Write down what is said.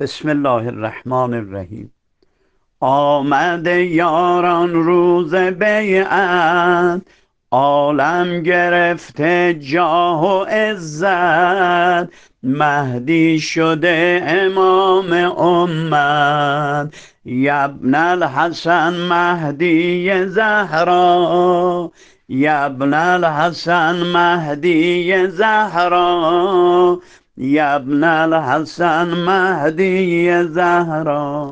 بسم الله الرحمن الرحیم. آمده یاران روز بیعت، عالم گرفته جاه و عزت. مهدی شده امام امت، یبن الحسن مهدی زهرا، یبن الحسن مهدی زهرا، یبن الحسن مهدی زهرا.